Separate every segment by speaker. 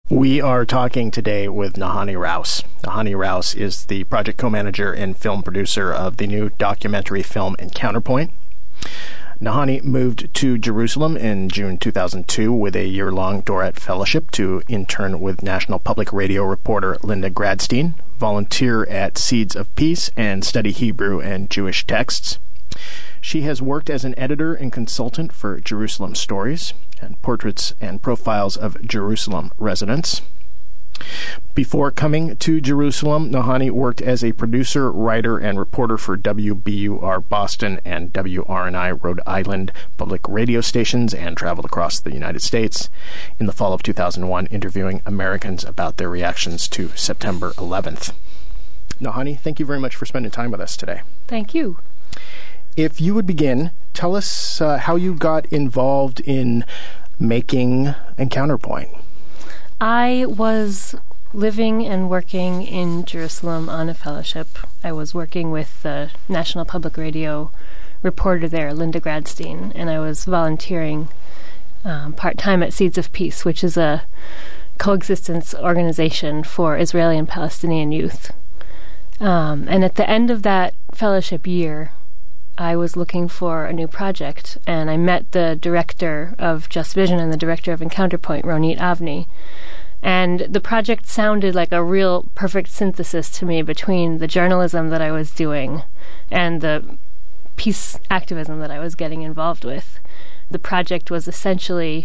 Speaker 1: We are talking today with Nahani Rouse. Nahani Rouse is the project co-manager and film producer of the new documentary film Encounterpoint. Nahani moved to Jerusalem in June 2002 with a year-long Doret Fellowship to intern with National Public Radio reporter Linda Gradstein, volunteer at Seeds of Peace, and study Hebrew and Jewish texts. She has worked as an editor and consultant for Jerusalem Stories and Portraits and Profiles of Jerusalem Residents. Before coming to Jerusalem, Nahani worked as a producer, writer, and reporter for WBUR Boston and WRNI Rhode Island public radio stations and traveled across the United States in the fall of 2001, interviewing Americans about their reactions to September 11th. Nahani, thank you very much for spending time with us today.
Speaker 2: Thank you.
Speaker 1: If you would begin, tell us how you got involved in making Encounterpoint.
Speaker 2: I was living and working in Jerusalem on a fellowship. I was working with the National Public Radio reporter there, Linda Gradstein, and I was volunteering part-time at Seeds of Peace, which is a coexistence organization for Israeli and Palestinian youth. And at the end of that fellowship year, I was looking for a new project, and I met the director of Just Vision and the director of Encounterpoint, Ronit Avni. And the project sounded like a real perfect synthesis to me between the journalism that I was doing and the peace activism that I was getting involved with. The project was essentially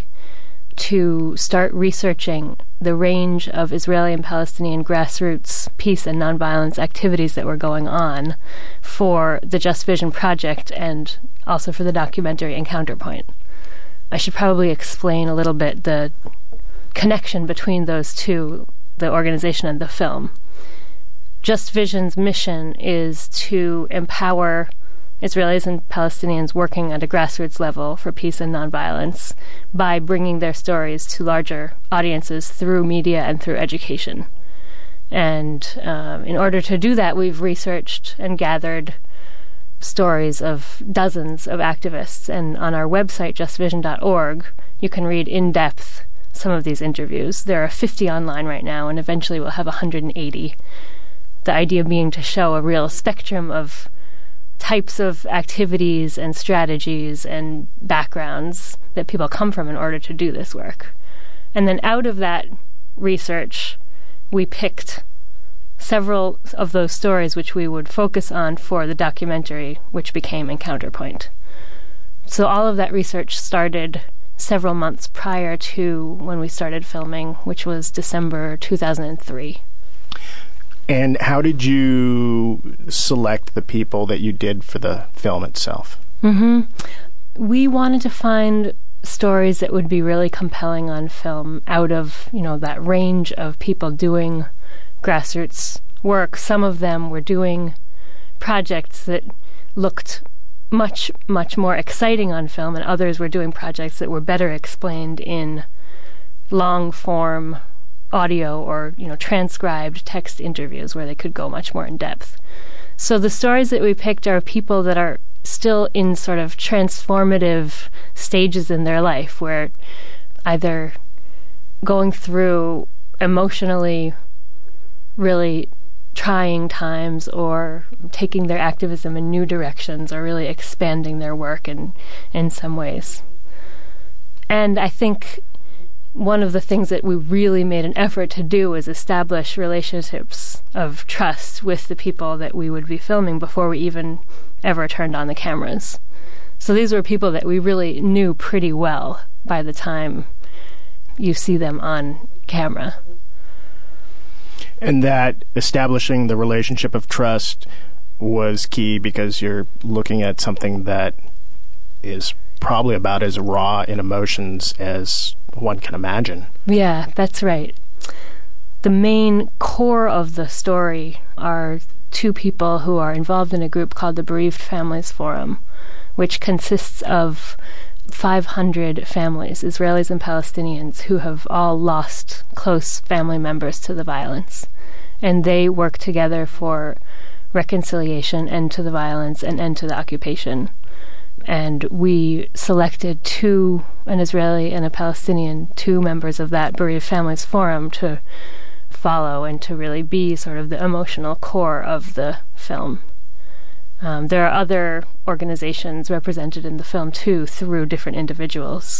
Speaker 2: to start researching the range of Israeli and Palestinian grassroots peace and nonviolence activities that were going on for the Just Vision project and also for the documentary Encounterpoint. I should probably explain a little bit the connection between those two, the organization and the film. Just Vision's mission is to empower Israelis and Palestinians working at a grassroots level for peace and nonviolence by bringing their stories to larger audiences through media and through education. And in order to do that, we've researched and gathered stories of dozens of activists. And on our website, justvision.org, you can read in depth some of these interviews. There are 50 online right now, and eventually we'll have 180. The idea being to show a real spectrum of types of activities and strategies and backgrounds that people come from in order to do this work. And then out of that research, we picked several of those stories which we would focus on for the documentary, which became Encounterpoint. So all of that research started several months prior to when we started filming, which was December 2003.
Speaker 1: And how did you select the people that you did for the film itself?
Speaker 2: We wanted to find stories that would be really compelling on film out of, that range of people doing grassroots work. Some of them were doing projects that looked much, much more exciting on film, and others were doing projects that were better explained in long-form audio or transcribed text interviews where they could go much more in depth. So the stories that we picked are people that are still in sort of transformative stages in their life, where either going through emotionally really trying times or taking their activism in new directions or really expanding their work in some ways. And I think one of the things that we really made an effort to do was establish relationships of trust with the people that we would be filming before we even ever turned on the cameras. So these were people that we really knew pretty well by the time you see them on camera.
Speaker 1: And that establishing the relationship of trust was key because you're looking at something that is probably about as raw in emotions as one can imagine.
Speaker 2: Yeah, that's right. The main core of the story are two people who are involved in a group called the Bereaved Families Forum, which consists of 500 families, Israelis and Palestinians, who have all lost close family members to the violence. And they work together for reconciliation, end to the violence, and end to the occupation. and we selected an Israeli and a Palestinian, two members of that Bereaved Families Forum to follow and to really be sort of the emotional core of the film. There are other organizations represented in the film too, through different individuals.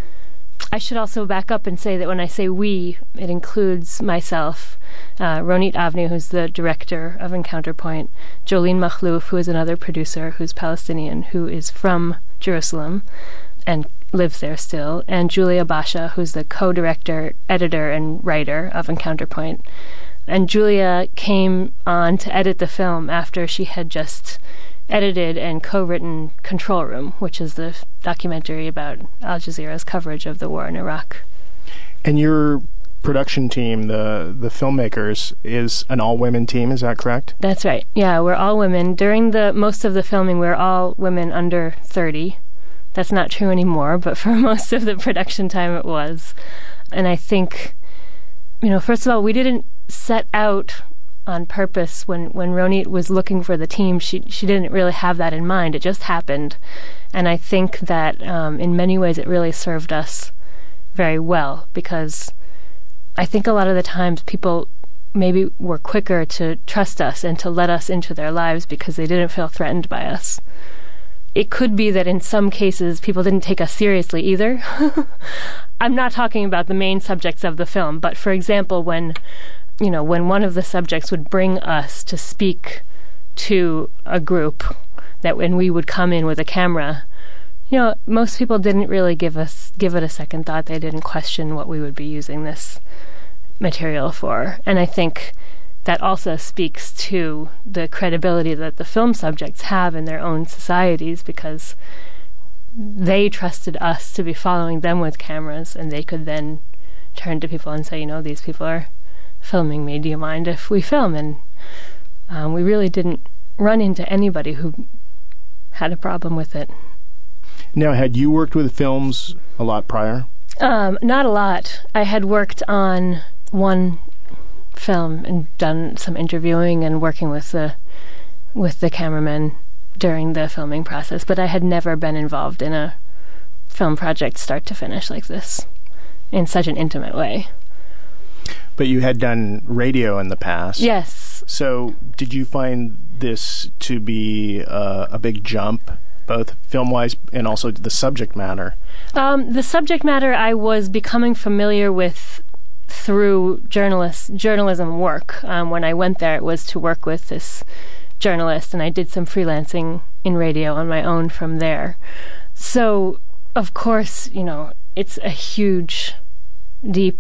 Speaker 2: I should also back up and say that when I say we, it includes myself, Ronit Avni, who's the director of Encounterpoint, Jolene Makhlouf, who is another producer who's Palestinian, who is from Jerusalem and lives there still, and Julia Basha, who's the co-director, editor, and writer of Encounterpoint. And Julia came on to edit the film after she had just edited and co-written Control Room, which is the documentary about Al Jazeera's coverage of the war in Iraq.
Speaker 1: And your production team, the filmmakers, is an all-women team, is that correct?
Speaker 2: That's right. Yeah, we're all women. During most of the filming, we're all women under 30. That's not true anymore, but for most of the production time it was. And I think, first of all, we didn't set out on purpose when Ronit was looking for the team. She didn't really have that in mind. It just happened. And I think that in many ways it really served us very well, because I think a lot of the times people maybe were quicker to trust us and to let us into their lives because they didn't feel threatened by us. It could be that in some cases people didn't take us seriously either. I'm not talking about the main subjects of the film, but for example, when one of the subjects would bring us to speak to a group, that when we would come in with a camera, most people didn't really give it a second thought. They didn't question what we would be using this material for. And I think that also speaks to the credibility that the film subjects have in their own societies, because they trusted us to be following them with cameras, and they could then turn to people and say, these people are filming me, do you mind if we film? And we really didn't run into anybody who had a problem with it.
Speaker 1: Now, had you worked with films a lot prior?
Speaker 2: Not a lot. I had worked on one film and done some interviewing and working with the cameraman during the filming process, but I had never been involved in a film project start to finish like this in such an intimate way.
Speaker 1: But you had done radio in the past.
Speaker 2: Yes.
Speaker 1: So did you find this to be a big jump, both film-wise and also the subject matter?
Speaker 2: The subject matter I was becoming familiar with through journalism work. When I went there, it was to work with this journalist, and I did some freelancing in radio on my own from there. So, of course, it's a huge, deep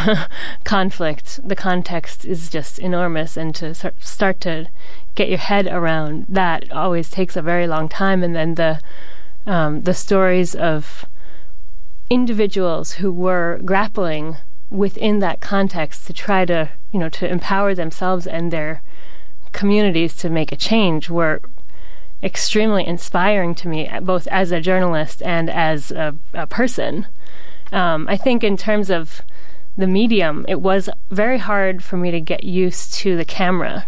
Speaker 2: conflict. The context is just enormous, and to start to get your head around that always takes a very long time. And then the stories of individuals who were grappling within that context to try to empower themselves and their communities to make a change were extremely inspiring to me, both as a journalist and as a person. I think in terms of the medium, it was very hard for me to get used to the camera.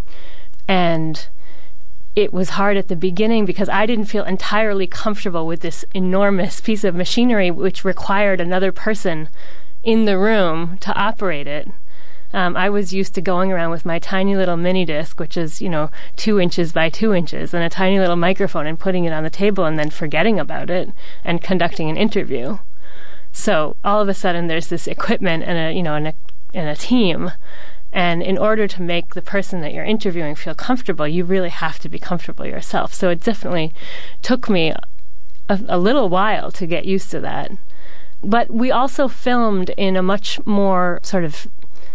Speaker 2: And it was hard at the beginning because I didn't feel entirely comfortable with this enormous piece of machinery which required another person in the room to operate it. I was used to going around with my tiny little mini disc, which is, 2 inches by 2 inches, and a tiny little microphone, and putting it on the table and then forgetting about it and conducting an interview. So all of a sudden there's this equipment and a team. And in order to make the person that you're interviewing feel comfortable, you really have to be comfortable yourself. So it definitely took me a little while to get used to that. But we also filmed in a much more sort of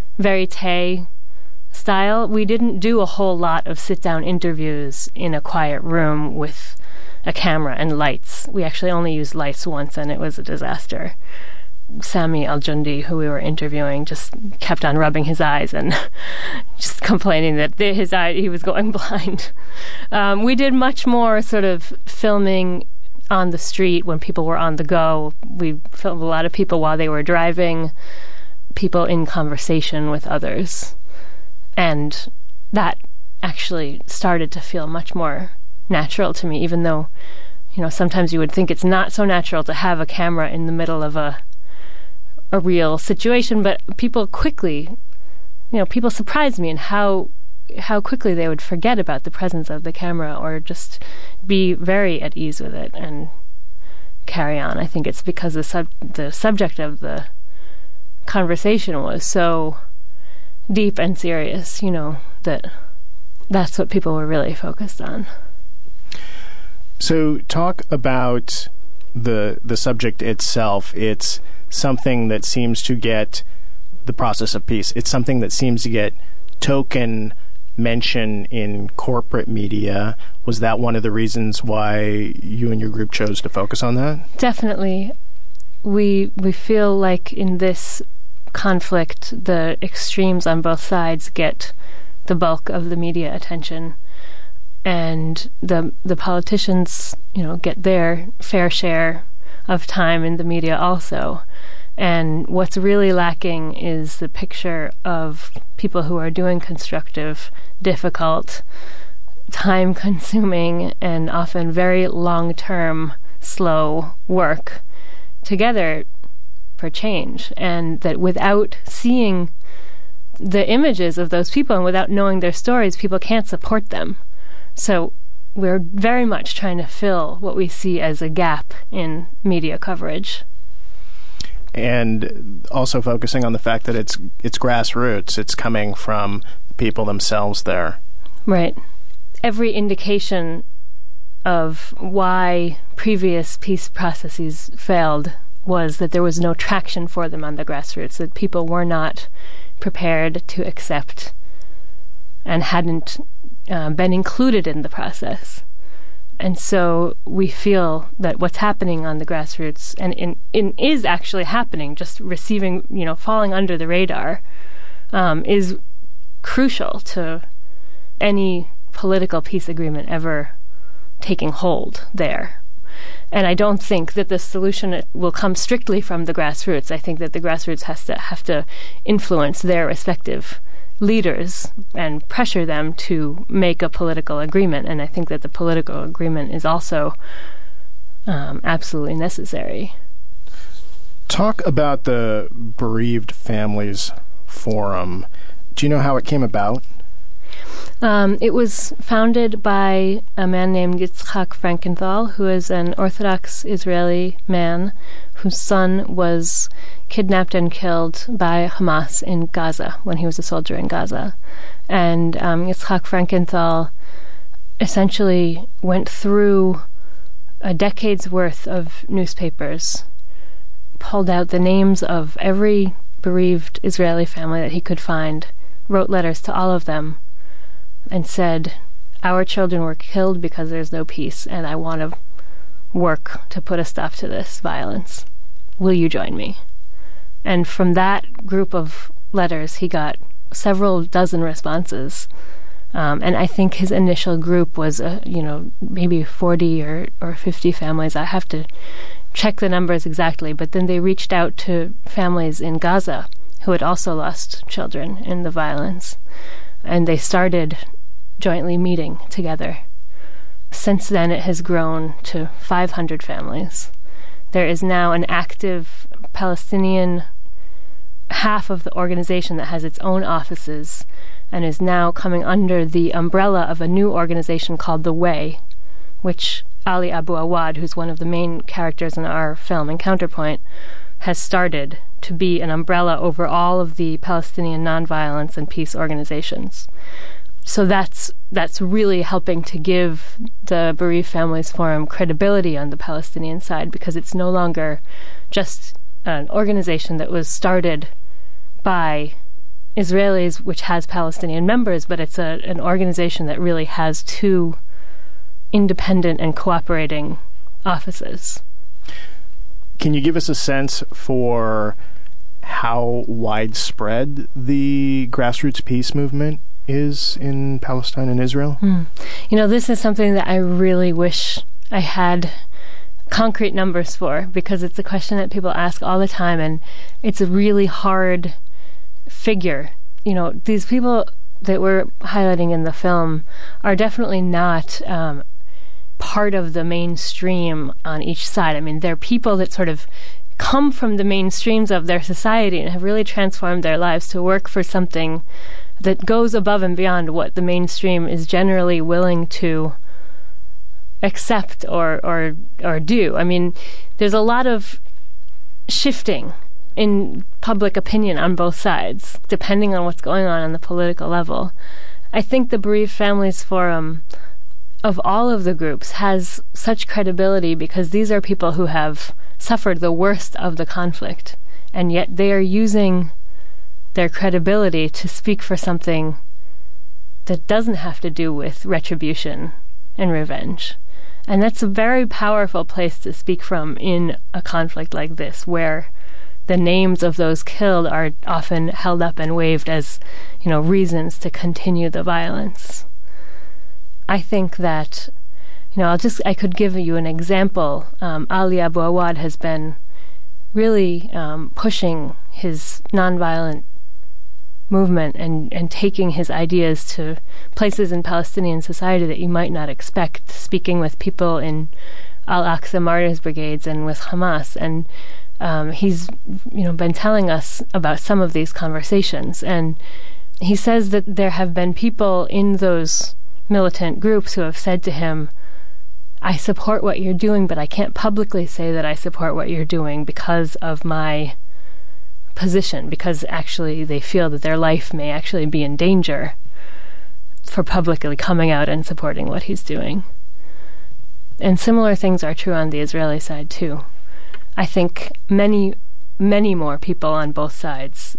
Speaker 2: verite style. We didn't do a whole lot of sit-down interviews in a quiet room with a camera and lights. We actually only used lights once, and it was a disaster. Sami Al-Jundi, who we were interviewing, just kept on rubbing his eyes and just complaining that he was going blind. We did much more sort of filming on the street when people were on the go. We filmed a lot of people while they were driving, people in conversation with others. And that actually started to feel much more natural to me, even though sometimes you would think it's not so natural to have a camera in the middle of a real situation, but people quickly, people surprised me in how quickly they would forget about the presence of the camera or just be very at ease with it and carry on. I think it's because the subject of the conversation was so deep and serious, that's what people were really focused on.
Speaker 1: So talk about the subject itself. It's something that seems to get the process of peace. It's something that seems to get token mention in corporate media. Was that one of the reasons why you and your group chose to focus on that?
Speaker 2: Definitely. We feel like in this conflict, the extremes on both sides get the bulk of the media attention, and the politicians, get their fair share of time in the media also. And what's really lacking is the picture of people who are doing constructive, difficult, time-consuming, and often very long-term, slow work together for change. And that without seeing the images of those people and without knowing their stories, people can't support them. So we're very much trying to fill what we see as a gap in media coverage.
Speaker 1: And also focusing on the fact that it's grassroots. It's coming from the people themselves there.
Speaker 2: Right. Every indication of why previous peace processes failed was that there was no traction for them on the grassroots, that people were not prepared to accept and hadn't been included in the process. And so we feel that what's happening on the grassroots, and is actually happening, just receiving, falling under the radar, is crucial to any political peace agreement ever taking hold there. And I don't think that the solution will come strictly from the grassroots. I think that the grassroots have to influence their respective leaders and pressure them to make a political agreement. And I think that the political agreement is also absolutely necessary.
Speaker 1: Talk about the Bereaved Families Forum. Do you know how it came about?
Speaker 2: It was founded by a man named Yitzhak Frankenthal, who is an Orthodox Israeli man whose son was kidnapped and killed by Hamas in Gaza when he was a soldier in Gaza. And Yitzhak Frankenthal essentially went through a decade's worth of newspapers, pulled out the names of every bereaved Israeli family that he could find, wrote letters to all of them, and said, our children were killed because there's no peace, and I want to work to put a stop to this violence. Will you join me? And from that group of letters, he got several dozen responses. And I think his initial group was, maybe 40 or 50 families. I have to check the numbers exactly. But then they reached out to families in Gaza who had also lost children in the violence. And they started jointly meeting together. Since then, it has grown to 500 families. There is now an active Palestinian half of the organization that has its own offices and is now coming under the umbrella of a new organization called The Way, which Ali Abu Awad, who's one of the main characters in our film in Counterpoint, has started to be an umbrella over all of the Palestinian nonviolence and peace organizations. So that's really helping to give the Bereaved Families Forum credibility on the Palestinian side, because it's no longer just an organization that was started by Israelis, which has Palestinian members, but it's an organization that really has two independent and cooperating offices.
Speaker 1: Can you give us a sense for how widespread the grassroots peace movement is in Palestine and Israel?
Speaker 2: This is something that I really wish I had concrete numbers for, because it's a question that people ask all the time, and it's a really hard figure. These people that we're highlighting in the film are definitely not part of the mainstream on each side. I mean, they're people that sort of come from the mainstreams of their society and have really transformed their lives to work for something that goes above and beyond what the mainstream is generally willing to accept or do. I mean, there's a lot of shifting in public opinion on both sides, depending on what's going on the political level. I think the Bereaved Families Forum, of all of the groups, has such credibility because these are people who have suffered the worst of the conflict, and yet they are using their credibility to speak for something that doesn't have to do with retribution and revenge. And that's a very powerful place to speak from in a conflict like this, where the names of those killed are often held up and waved as, reasons to continue the violence. I think that, I could give you an example. Ali Abu Awad has been really pushing his nonviolent movement and taking his ideas to places in Palestinian society that you might not expect, speaking with people in Al-Aqsa Martyrs Brigades and with Hamas. And he's been telling us about some of these conversations. And he says that there have been people in those militant groups who have said to him, I support what you're doing, but I can't publicly say that I support what you're doing because of my position, because actually they feel that their life may actually be in danger for publicly coming out and supporting what he's doing. And similar things are true on the Israeli side too. I think many, many more people on both sides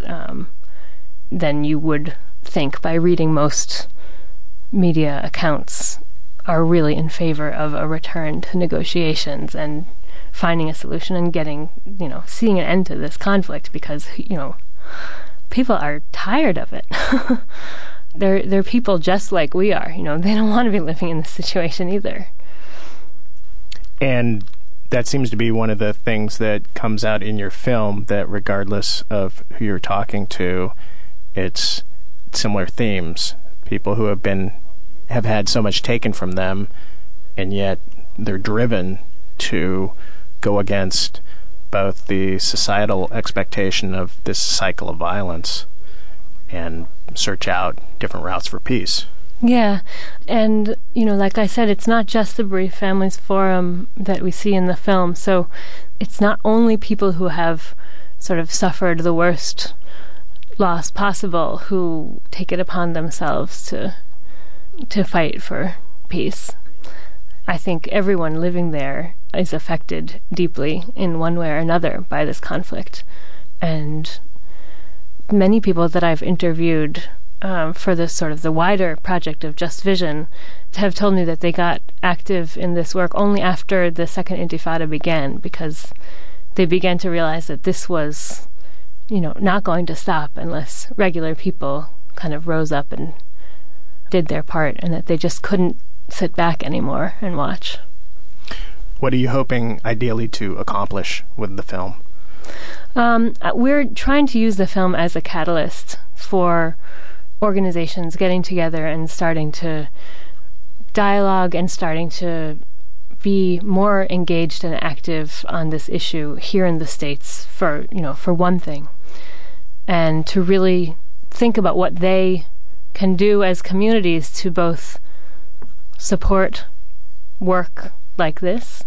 Speaker 2: than you would think by reading most media accounts are really in favor of a return to negotiations and finding a solution and getting, seeing an end to this conflict, because, people are tired of it. They're people just like we are. They don't want to be living in this situation either.
Speaker 1: And that seems to be one of the things that comes out in your film, that regardless of who you're talking to, it's similar themes. People who have had so much taken from them, and yet they're driven to go against both the societal expectation of this cycle of violence and search out different routes for peace.
Speaker 2: Yeah, and, like I said, it's not just the Bereaved Families Forum that we see in the film, so it's not only people who have sort of suffered the worst loss possible who take it upon themselves to fight for peace. I think everyone living there is affected deeply in one way or another by this conflict. And many people that I've interviewed for this sort of the wider project of Just Vision have told me that they got active in this work only after the Second Intifada began, because they began to realize that this was, not going to stop unless regular people kind of rose up and did their part, and that they just couldn't sit back anymore and watch.
Speaker 1: What are you hoping ideally to accomplish with the film?
Speaker 2: We're trying to use the film as a catalyst for organizations getting together and starting to dialogue and starting to be more engaged and active on this issue here in the States, for one thing, and to really think about what they can do as communities to both support work like this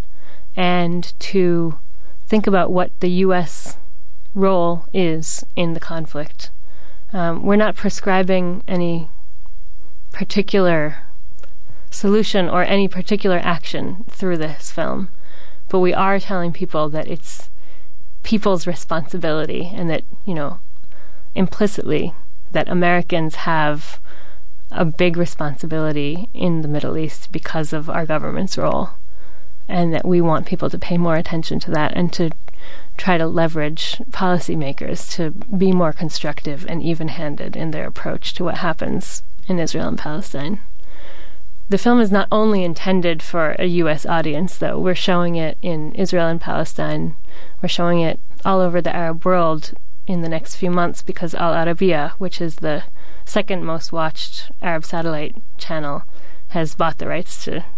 Speaker 2: and to think about what the U.S. role is in the conflict. We're not prescribing any particular solution or any particular action through this film, but we are telling people that it's people's responsibility, and that, implicitly, that Americans have a big responsibility in the Middle East because of our government's role, and that we want people to pay more attention to that and to try to leverage policymakers to be more constructive and even-handed in their approach to what happens in Israel and Palestine. The film is not only intended for a U.S. audience, though. We're showing it in Israel and Palestine. We're showing it all over the Arab world in the next few months, because Al Arabiya, which is the second most watched Arab satellite channel, has bought the rights to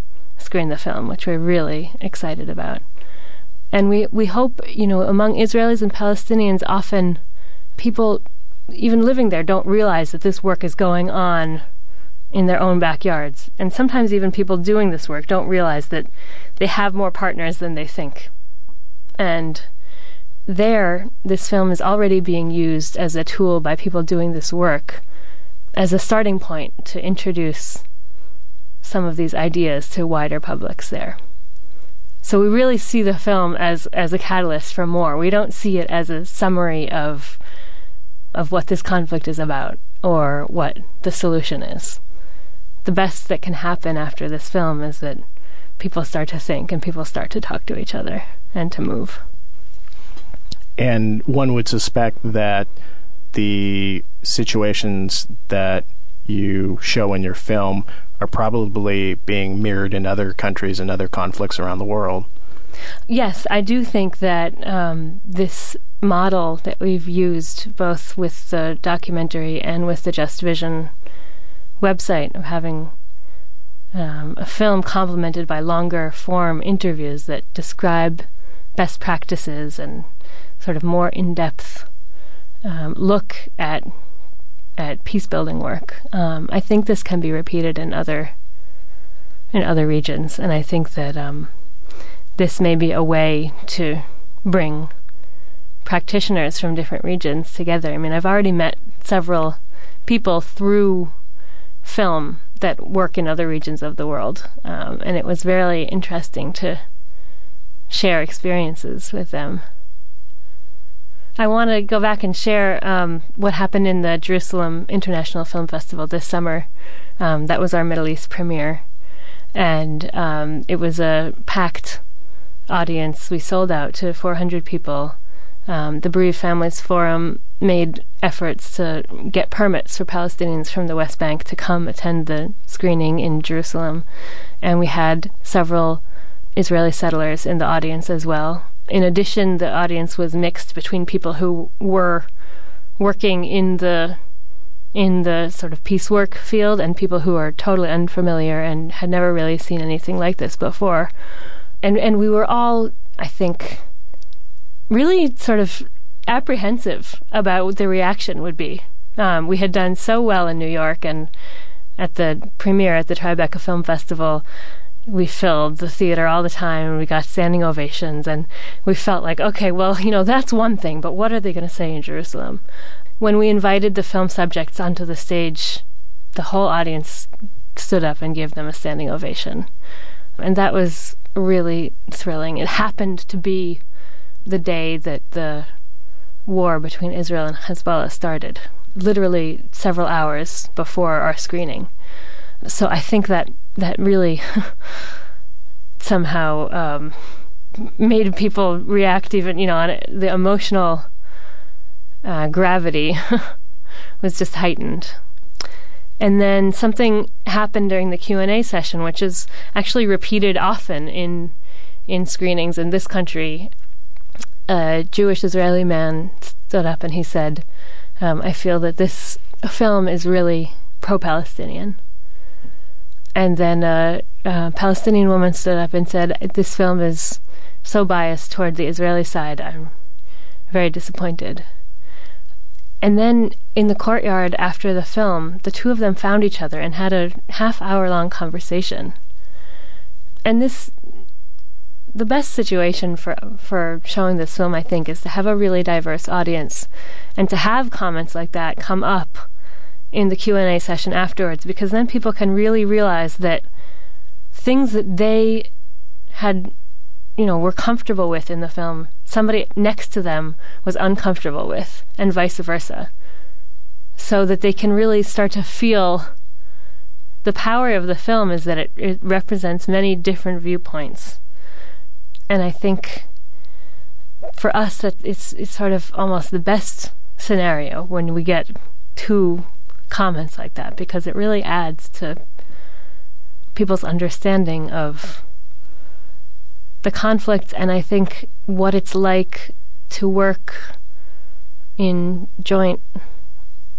Speaker 2: screen the film, which we're really excited about. And we hope, among Israelis and Palestinians, often people even living there don't realize that this work is going on in their own backyards. And sometimes even people doing this work don't realize that they have more partners than they think. And this film is already being used as a tool by people doing this work as a starting point to introduce some of these ideas to wider publics there. So we really see the film as a catalyst for more. We don't see it as a summary of what this conflict is about or what the solution is. The best that can happen after this film is that people start to think and people start to talk to each other and to move.
Speaker 1: And one would suspect that the situations that you show in your film are probably being mirrored in other countries and other conflicts around the world.
Speaker 2: Yes, I do think that this model that we've used both with the documentary and with the Just Vision website of having a film complemented by longer form interviews that describe best practices and sort of more in-depth look at peace-building work. I think this can be repeated in other regions, and I think that this may be a way to bring practitioners from different regions together. I mean, I've already met several people through film that work in other regions of the world, and it was very interesting to share experiences with them. I want to go back and share what happened in the Jerusalem International Film Festival this summer. That was our Middle East premiere, and it was a packed audience. We sold out to 400 people. The Bereaved Families Forum made efforts to get permits for Palestinians from the West Bank to come attend the screening in Jerusalem, and we had several Israeli settlers in the audience as well. In addition, the audience was mixed between people who were working in the sort of peace work field and people who are totally unfamiliar and had never really seen anything like this before. And we were all, I think, really sort of apprehensive about what the reaction would be. We had done so well in New York, and at the premiere at the Tribeca Film Festival, we filled the theater all the time, and we got standing ovations, and we felt like, okay, well, that's one thing, but what are they going to say in Jerusalem? When we invited the film subjects onto the stage, the whole audience stood up and gave them a standing ovation. And that was really thrilling. It happened to be the day that the war between Israel and Hezbollah started, literally several hours before our screening. So I think that really somehow made people react even, on the emotional gravity was just heightened. And then something happened during the Q&A session, which is actually repeated often in screenings in this country. A Jewish Israeli man stood up and he said, I feel that this film is really pro-Palestinian. And then a Palestinian woman stood up and said, this film is so biased toward the Israeli side, I'm very disappointed. And then in the courtyard after the film, the two of them found each other and had a half-hour-long conversation. And the best situation for showing this film, I think, is to have a really diverse audience and to have comments like that come up in the Q&A session afterwards, because then people can really realize that things that they had, were comfortable with in the film, somebody next to them was uncomfortable with, and vice versa. So that they can really start to feel the power of the film is that it represents many different viewpoints. And I think for us that it's sort of almost the best scenario when we get two comments like that, because it really adds to people's understanding of the conflict, and I think what it's like to work in joint,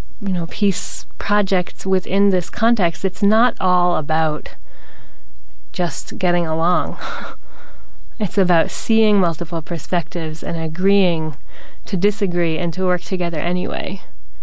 Speaker 2: peace projects within this context. It's not all about just getting along. It's about seeing multiple perspectives and agreeing to disagree and to work together anyway.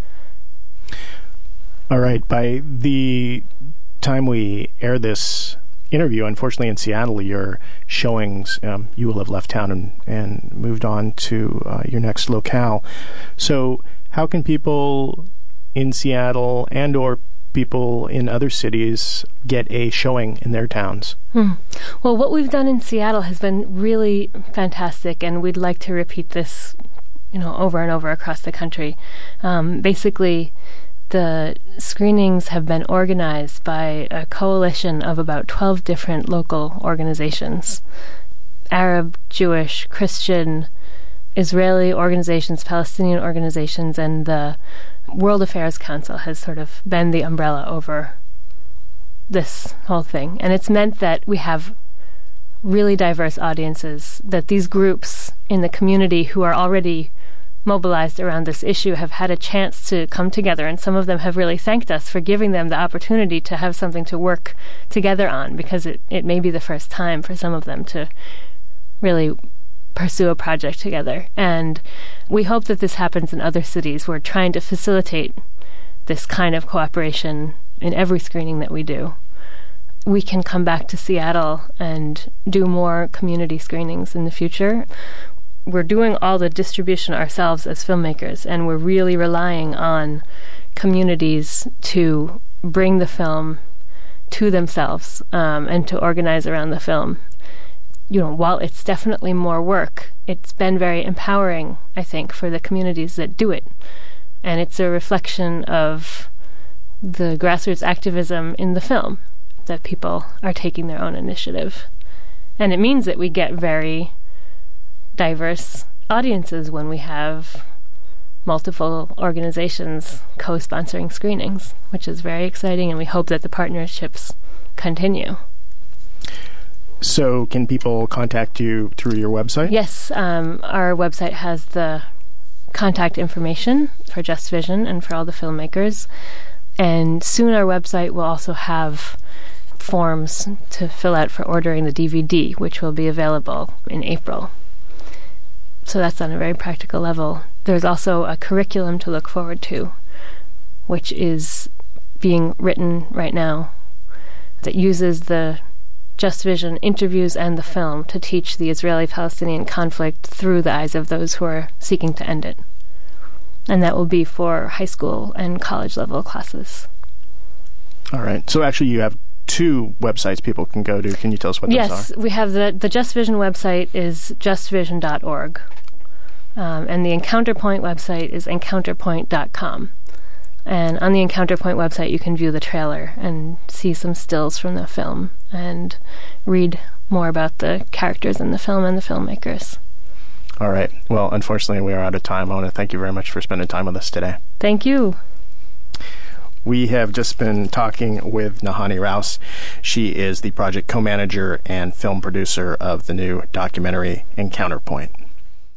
Speaker 1: All right. By the time we air this interview, unfortunately in Seattle, your showings, you will have left town and moved on to your next locale. So how can people in Seattle and or people in other cities get a showing in their towns?
Speaker 2: Well, what we've done in Seattle has been really fantastic, and we'd like to repeat this, over and over across the country. Basically, the screenings have been organized by a coalition of about 12 different local organizations: Arab, Jewish, Christian, Israeli organizations, Palestinian organizations, and the World Affairs Council has sort of been the umbrella over this whole thing. And it's meant that we have really diverse audiences, that these groups in the community who are already mobilized around this issue have had a chance to come together, and some of them have really thanked us for giving them the opportunity to have something to work together on, because it may be the first time for some of them to really pursue a project together. And we hope that this happens in other cities. We're trying to facilitate this kind of cooperation in every screening that we do. We can come back to Seattle and do more community screenings in the future. We're doing all the distribution ourselves as filmmakers, and we're really relying on communities to bring the film to themselves and to organize around the film. While it's definitely more work, it's been very empowering, I think, for the communities that do it. And it's a reflection of the grassroots activism in the film, that people are taking their own initiative. And it means that we get very diverse audiences when we have multiple organizations co-sponsoring screenings, which is very exciting, and we hope that the partnerships continue.
Speaker 1: So can people contact you through your website?
Speaker 2: Yes, our website has the contact information for Just Vision and for all the filmmakers. And soon our website will also have forms to fill out for ordering the DVD, which will be available in April. So that's on a very practical level. There's also a curriculum to look forward to, which is being written right now, that uses the Just Vision interviews and the film to teach the Israeli-Palestinian conflict through the eyes of those who are seeking to end it. And that will be for high school and college level classes.
Speaker 1: All right. So actually you have two websites people can go to. Can you tell us what those are?
Speaker 2: Yes, we have the Just Vision website is justvision.org. And the Encounterpoint website is encounterpoint.com. And on the Encounterpoint website, you can view the trailer and see some stills from the film and read more about the characters in the film and the filmmakers.
Speaker 1: All right. Well, unfortunately, we are out of time. I want to thank you very much for spending time with us today.
Speaker 2: Thank you.
Speaker 1: We have just been talking with Nahani Rouse. She is the project co-manager and film producer of the new documentary Encounterpoint.